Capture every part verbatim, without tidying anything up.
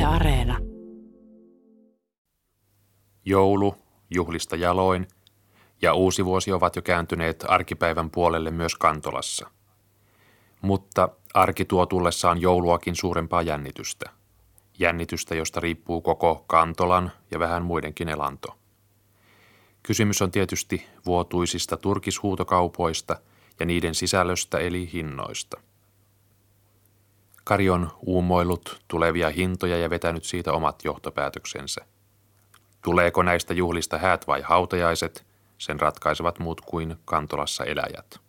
Areena. Joulu, juhlista jaloin, ja uusi vuosi ovat jo kääntyneet arkipäivän puolelle myös Kantolassa. Mutta arki tuo tullessaan jouluakin suurempaa jännitystä. Jännitystä, josta riippuu koko Kantolan ja vähän muidenkin elanto. Kysymys on tietysti vuotuisista turkishuutokaupoista ja niiden sisällöstä eli hinnoista. Kari on uumoillut tulevia hintoja ja vetänyt siitä omat johtopäätöksensä. Tuleeko näistä juhlista häät vai hautajaiset, sen ratkaisevat muut kuin Kantolassa eläjät.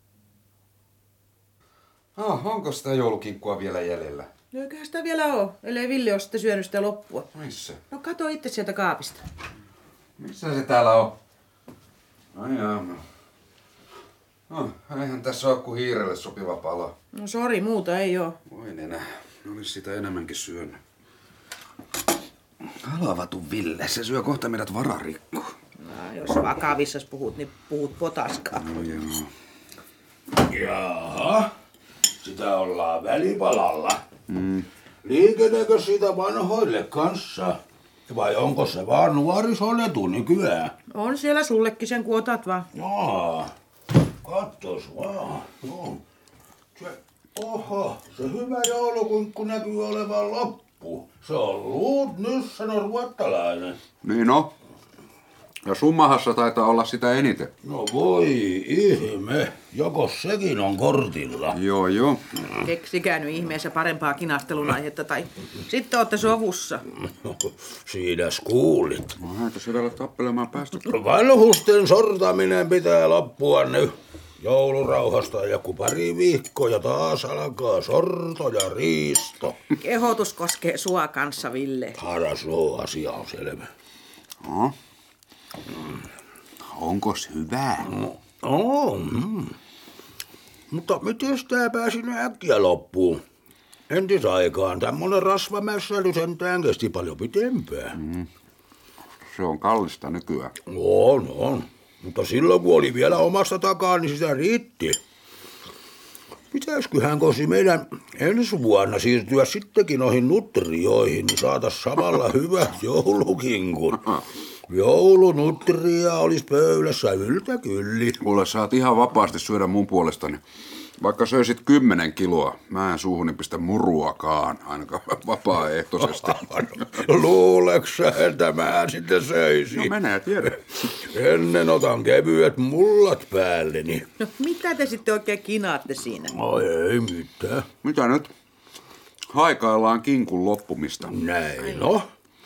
Oh, onko sitä joulukinkkua vielä jäljellä? No eiköhän sitä vielä ole, ellei Ville ole sitten syönyt sitä loppua. Missä? No kato itse sieltä kaapista. Missä se täällä on? Ai jaa. No, eihän tässä ole kuin hiirelle sopiva pala. No sori, muuta ei oo. Voi nenä, olis sitä enemmänkin syönyt. Halavatu Ville, se syö kohta meidät vararikkoon. No, jos vakavissas puhut, niin puhut potaskaa. No joo. Jaha, sitä ollaan välipalalla. Mm. Liikeneekö siitä vanhoille kanssa? Vai onko se vaan nuorisolle nykyään? On siellä sullekin sen, kun otat vaan. Jaa, katsos vaan. No. Se, oho, se hyvä joulukinkku näkyy olevan loppu. Se on luut nyt, sano ruottalainen. Niin on. Ja summahassa taitaa olla sitä eniten. No voi ihme, joko sekin on kortilla? Joo, joo. Keksikää nyt ihmeessä parempaa kinastelun aihetta tai sitten ootte sovussa. No, siinäs kuulit. No häntä se vielä tappelemaan päästä. Vanhusten sortaminen pitää loppua nyt. Joulurauhasta joku pari viikkoa ja taas alkaa sorto ja riisto. Kehotus koskee sua kanssa, Ville. Paras loo, asia on selvä. No. Onkos hyvää? No, on. Mm. Mutta miten tää pääsi äkkiä loppuun? Entisaikaan tämmönen rasvamässäily sentään kesti paljon pitempään. Mm. Se on kallista nykyään. On, on. Mutta silloin kun oli vielä omasta takaa, niin sitä riitti. Pitäisköhän kosi meidän ensi vuonna siirtyä sittenkin noihin nutrioihin, niin saatais samalla hyvät joulukinkun. Joulunutria olisi pöydässä yltäkylli. Kuule, saat ihan vapaasti syödä mun puolestani. Vaikka söisit kymmenen kiloa, mä en suuhuni pistä muruakaan, ainakaan vapaaehtoisesti. Luuleksä, että mä sitten söisin? No menee, tiedä. Ennen otan kevyet mullat päälleni. No mitä te sitten oikein kinaatte siinä? No ei mitään. Mitä nyt? Haikaillaan kinkun loppumista. Näin no.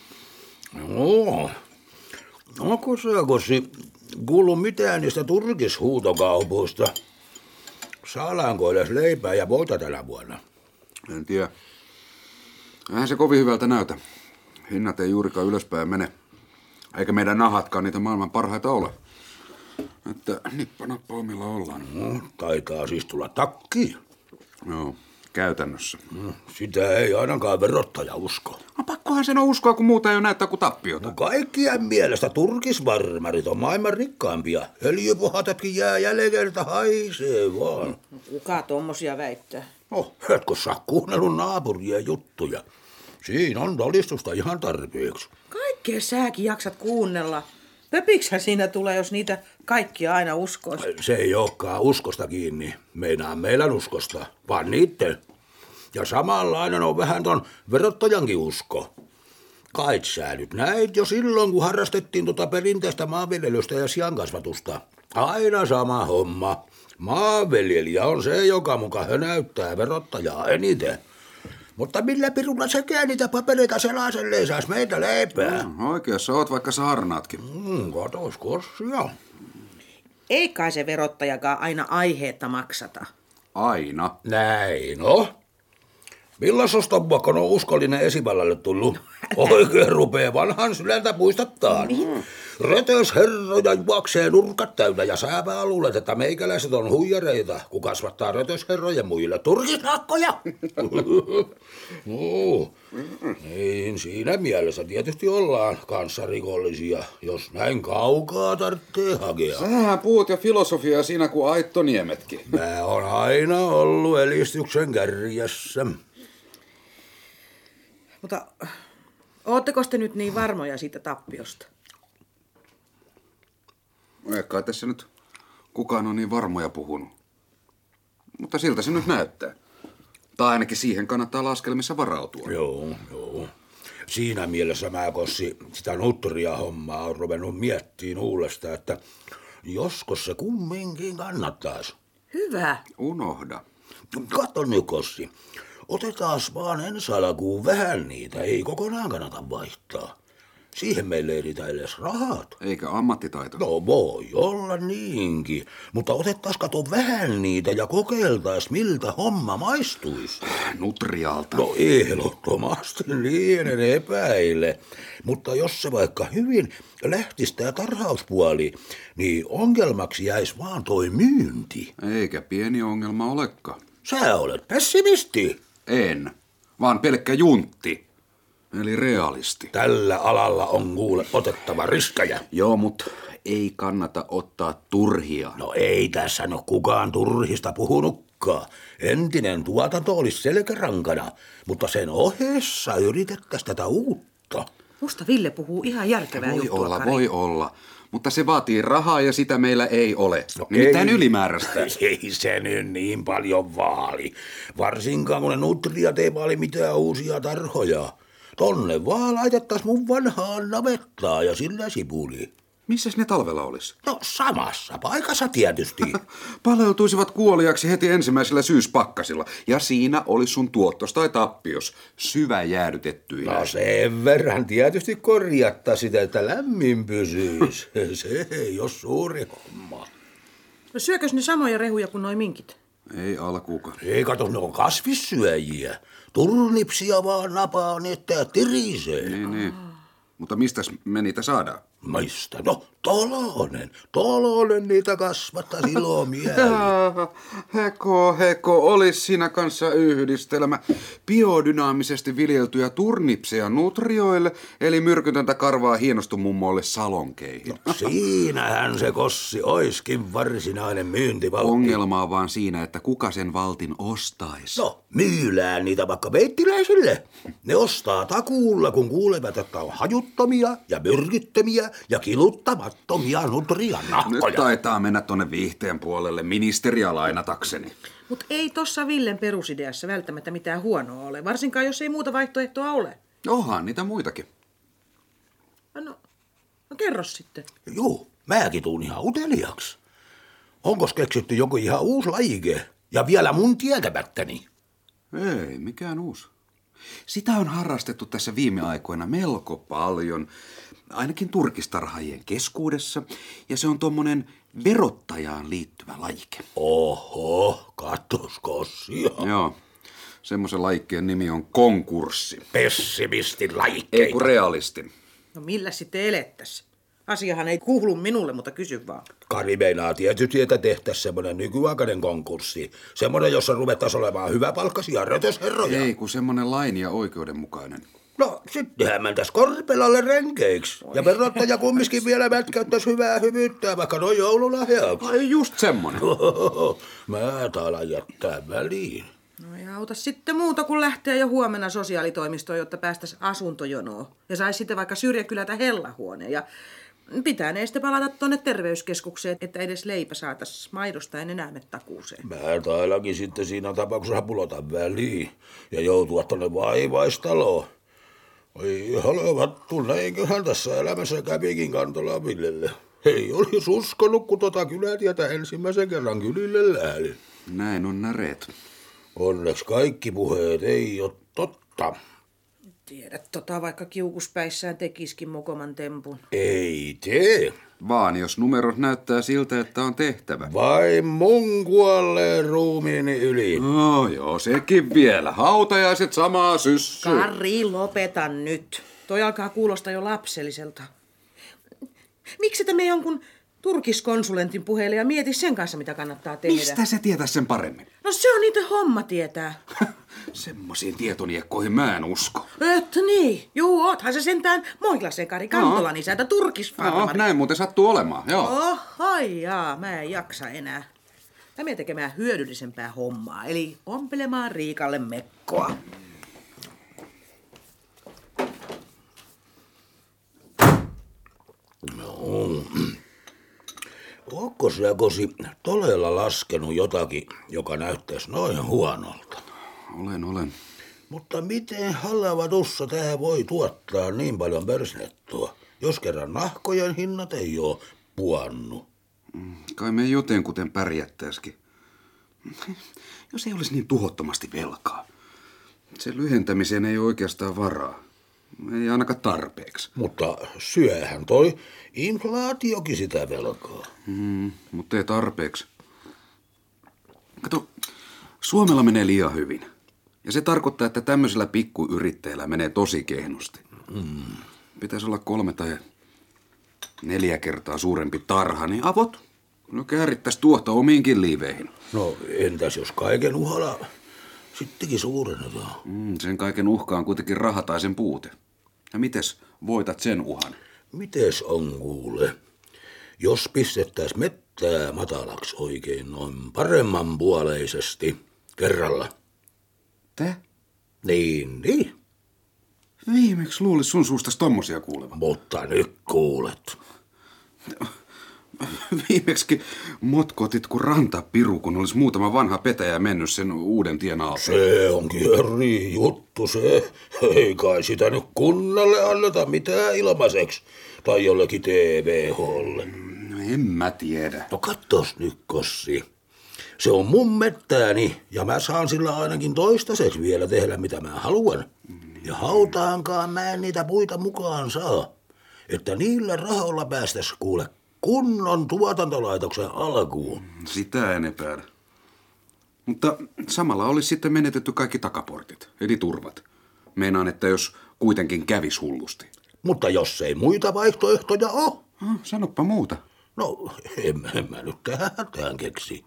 No. Onko se, Kossi, kuullut mitään niistä turkishuutokaupoista? Saadaanko edes leipää ja voita tänä vuonna? En tiedä. Eihän se kovin hyvältä näytä. Hinnat ei juurikaan ylöspäin mene. Eikä meidän nahatkaan niitä maailman parhaita ole. Että nippanappaamilla ollaan. No, taitaa siis tulla takki. Joo, käytännössä. No, sitä ei ainakaan verottaja usko. No pakkohan sen on uskoa, kun muuta ei ole näyttää kuin tappiota. No kaikkien mielestä turkisvarmarit on maailman rikkaampia. Öljypohatatkin jää jäljeltä haisee vaan. No, kuka tommosia väittää? No, etkö saa kuunnellut naapurien juttuja? Siinä on todistusta ihan tarpeeksi. Kaikkea säkin jaksat kuunnella. Pöpiksä siinä tulee, jos niitä kaikkia aina uskois. Se ei olekaan uskosta kiinni. Meinaa meidän uskosta, vaan niitten. Ja samanlainen on vähän ton verottajankin usko. Kait sä nyt näit jo silloin, kun harrastettiin tota perinteistä maanviljelystä ja siankasvatusta. Aina sama homma. Maanviljelijä on se, joka muka hönäyttää verottajaa eniten. Mutta millä pirulla sekään niitä papereita selaiselleen saisi meitä leipää? No, oikeassa oot, vaikka saarnaatkin. Mm, katos kossia. Ei kai se verottajakaan aina aiheetta maksata. Aina. Näin no. Millaisesta vaikka on uskollinen esivallalle tullut? Oikein rupee vanhan sydäntä puistattaa. Rötösherroja juoksee nurkat täynnä ja sääpää luulet, että meikäläiset on huijareita, kun kasvattaa rötösherrojen muille turkisnahkoja. No, niin siinä mielessä tietysti ollaan kanssarikollisia, jos näin kaukaa tarvitsee hakea. Sähän puhut jo filosofiaa siinä kuin Aittoniemetkin. Mä oon aina ollut elistyksen kärjessä. Mutta Ootteko te nyt niin varmoja siitä tappiosta? Ei kai tässä nyt kukaan on niin varmoja puhunut. Mutta siltä se nyt näyttää. Tai ainakin siihen kannattaa laskelmissa varautua. Joo, joo. Siinä mielessä mä, Kossi, sitä nutria hommaa on ruvennut miettiin uudestaan, että joskos se kumminkin kannattaisi. Hyvä. Unohda. Katso nyt, Kossi. Otetaas vaan ensi alkuun vähän niitä, ei kokonaan kannata vaihtaa. Siihen meille ei riitä edes rahat. Eikä ammattitaito. No voi olla niinkin, mutta otettaas kato vähän niitä ja kokeiltais miltä homma maistuisi. Nutrialta. No ehdottomasti lienen epäile, mutta jos se vaikka hyvin lähtisi tää tarhauspuoli, niin ongelmaksi jäisi vaan toi myynti. Eikä pieni ongelma olekaan. Sä olet pessimisti. En, vaan pelkkä juntti. Eli realisti. Tällä alalla on kuule otettava riskejä. Joo, mutta ei kannata ottaa turhia. No ei tässä no kukaan turhista puhunutkaan. Entinen tuotanto olisi selkärankana, mutta sen ohessa yritettäisiin tätä uutta. Musta Ville puhuu ihan järkevää Voi juttua, olla, Kari. voi olla. Mutta se vaatii rahaa ja sitä meillä ei ole. No Nimittäin ei. ylimääräistä. Ei se nyt niin paljon vaali. Varsinkaan kun ne nutriat ei vaali mitään uusia tarhoja. Tonne vaan laitettaisiin mun vanhaan navettaa ja sillä sipuli. Missäs ne talvella olisi? No samassa paikassa tietysti. Paleltuisivat kuoliaksi heti ensimmäisellä syyspakkasilla. Ja siinä olisi sun tuottos tai tappios. Syvä jäädytettyinä. No sen verran tietysti korjattaa sitä, että lämmin pysyisi. Se ei ole suuri homma. No syökös ne samoja rehuja kuin noi minkit? Ei alkuukaan. Ei kato, ne on kasvissyöjiä. Turnipsia vaan napaa, niin että tirisee. Niin, niin. Mutta mistäs me niitä saadaan? Mistä? No, Tolonen. Tolonen niitä kasvattaa ilomielellä. Heko, heko, olis siinä kanssa yhdistelmä. Biodynaamisesti viljeltyjä turnipseja nutrioille, eli myrkytöntä karvaa hienostumummoille salonkeihin. No, siinähän se Kossi oiskin varsinainen myyntivaltti. Ongelma on vaan siinä, että kuka sen valtin ostaisi. No, myylään niitä vaikka veittiläisille. Ne ostaa takuulla, kun kuulevat, että on hajuttomia ja myrkyttömiä ja kiluttamattomia nutrian Nyt nahkoja. taitaa mennä tonne viihteen puolelle ministeriä lainatakseni. Mut ei tossa Villen perusideassa välttämättä mitään huonoa ole, varsinkaan jos ei muuta vaihtoehtoa ole. Onhan niitä muitakin. No, no kerro sitten. Juu, mäkin tuun ihan uteliaksi. Onkos keksitty joku ihan uusi lajike? Ja vielä mun tietämättäni. Ei, mikään uusi. Sitä on harrastettu tässä viime aikoina melko paljon, ainakin turkistarhaajien keskuudessa, ja se on tommonen verottajaan liittyvä lajike. Oho, katos Kossia. Joo, semmoisen lajikkeen nimi on konkurssi. Pessimistin Ei lajikkeita. kun realistin. No millä sitten elettäis? Asiahan ei kuulu minulle, mutta kysy vaan. Kari meinaa tietysti, että tehtäisiin semmoinen nykyaikainen konkurssi. Semmoinen, jossa ruvettaisiin olemaan hyväpalkkaisia rötösherroja. Ei kun semmonen lain ja oikeudenmukainen. No, sittenhän mentäis Korpelalle renkeiksi. Ja verottaja kumminkin vielä mätkäyttäisi hyvää hyvyyttä, vaikka noin joululahjaksi. Ei just semmonen. Mä taidan jättää väliin. No ei auta sitten muuta kuin lähteä jo huomenna sosiaalitoimistoon, jotta päästäisiin asuntojonoon. Ja saisi sitten vaikka syrjäkylältä hellahuoneen. Ja pitää ne sitten palata tonne terveyskeskukseen, että edes leipä saatais maidosta en enää mene takuuseen. Mä taidakin sitten siinä tapauksessa pulota väliin ja joutua tonne vaivaistaloon. Oi halvattu, näinköhän tässä elämässä kävikin Kantolan Villelle. Ei olisi uskonut, kun tota kylätietä ensimmäisen kerran kylille lähdin. Näin on näreet. Onneksi kaikki puheet ei ole totta. Tiedät tota, vaikka kiukuspäissään tekisikin mokoman tempun. Ei tee. Vaan jos numerot näyttää siltä, että on tehtävä. Vain mun kuolleen ruumiini yli. No joo, sekin vielä. Hautajaiset samaa syssyä. Kari, lopeta nyt. Toi alkaa kuulostaa jo lapselliselta. Miksi te me jonkun turkiskonsulentin puheelle ja mieti sen kanssa, mitä kannattaa tehdä? Mistä se tietää sen paremmin? No se on niitä homma tietää. Semmosiin tietoniekkoihin mä en usko. Että niin. Juu, oothan se sentään Moilasen Kari Kantolan isäntä No, turkisfarmari. näin muuten sattuu olemaan, joo. Oho, jaa, mä en jaksa enää. Mä menen tekemään hyödyllisempää hommaa, eli ompelemaan Riikalle mekkoa. Ootko sä Kosi todella laskenut jotakin, joka näyttäisi noin huonolta? Olen, olen. Mutta miten halava tussa tää voi tuottaa niin paljon persnettua, jos kerran nahkojen hinnat ei oo puannut? Kai me jotenkuten pärjättäisikin. Jos ei olisi niin tuhottomasti velkaa. Sen lyhentämiseen ei ole oikeastaan varaa. Ei ainakaan tarpeeksi. Mutta syöhän toi inflaatiokin sitä velkaa. Mm, mutta ei tarpeeksi. Kato, Suomella menee liian hyvin. Ja se tarkoittaa, että tämmöisellä pikkuyrittäjällä menee tosi kehnosti. Mm. Pitäisi olla kolme tai neljä kertaa suurempi tarha, niin avot. No käärittäisi tuohta omiinkin liiveihin. No entäs jos kaiken uhalla sittenkin suurennetaan? Mm, sen kaiken uhka on kuitenkin raha tai sen puute. Ja mites voitat sen uhan? Mites on kuule? Jos pistettäis mettää matalaksi oikein noin paremmanpuoleisesti kerralla. Te? Niin, niin. Viimeksi luulis sun suustas tommosia kuulevan. Mutta nyt kuulet. Viimeksi motkotit kun rantapiru, kun olisi muutama vanha petäjä mennyt sen uuden tien alta. Se onkin eri juttu se. Ei kai sitä nyt kunnalle anneta mitään ilmaiseksi. Tai jollekin T V H:lle. No en mä tiedä. No katsos nyt, Kossi. Se on mun mettääni ja mä saan sillä ainakin toistaiseksi vielä tehdä mitä mä haluan. Ja hautaankaan mä en niitä puita mukaan saa. Että niillä rahoilla päästäis kuule kunnon tuotantolaitoksen alkuun. Sitä en epäile. Mutta samalla olisi sitten menetetty kaikki takaportit, eli turvat. Meinaan, että jos kuitenkin kävis hullusti. Mutta jos ei muita vaihtoehtoja ole. Ah, sanoppa muuta. No, en, en mä nyt tähän hätään keksi.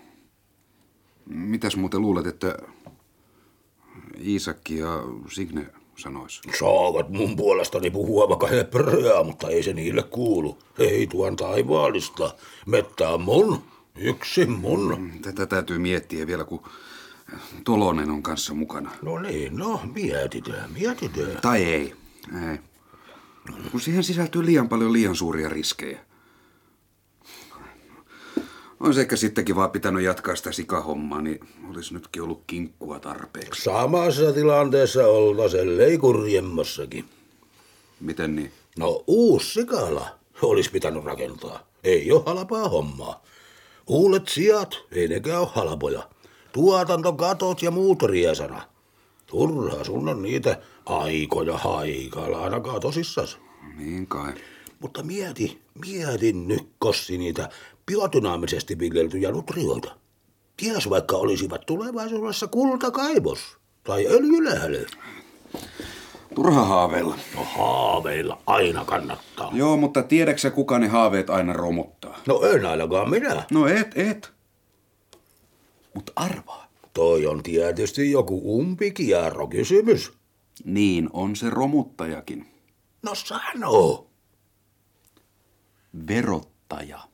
Mitäs muuten luulet, että Iisakki ja Signe sanois? Saavat mun puolestani puhua vaikka hebreaa, mutta ei se niille kuulu. Ei tuon taivaallista. Mettä on mun. Yksin mun. Tätä täytyy miettiä vielä, kun Tolonen on kanssa mukana. No niin, no mietitään, mietitään. Tai ei. Ei. Kun siihen sisältyy liian paljon liian suuria riskejä. Olisi ehkä sittenkin vaan pitänyt jatkaa sitä sikahommaa, niin olisi nytkin ollut kinkkua tarpeeksi. Samassa tilanteessa oltaisiin ellei kurjemmassakin. Miten niin? No uusi sikala olisi pitänyt rakentaa. Ei ole halpaa hommaa. Uudet sijat, ei nekään ole halpoja. Tuotantokatot ja muut riesana. Turha sun on niitä aikoja haikailla ainakaan tosissas. Niin kai. Mutta mieti, mietin nyt Kossi niitä biodynaamisesti viljeltyjä nutrioita. Ties vaikka olisivat tulevaisuudessa kultakaivos tai öljylähde. Turha haaveilla. No haaveilla aina kannattaa. Joo, mutta tiedäksä kuka ne haaveet aina romuttaa? No en ainakaan minä. No et, et. Mut arvaa. Toi on tietysti joku umpikierrokysymys. Niin on se romuttajakin. No sano. Verottaja.